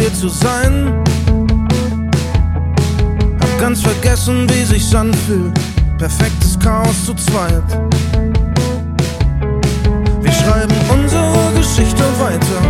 dir zu sein. Hab ganz vergessen, wie sich's anfühlt, perfektes Chaos zu zweit. Wir schreiben unsere Geschichte weiter.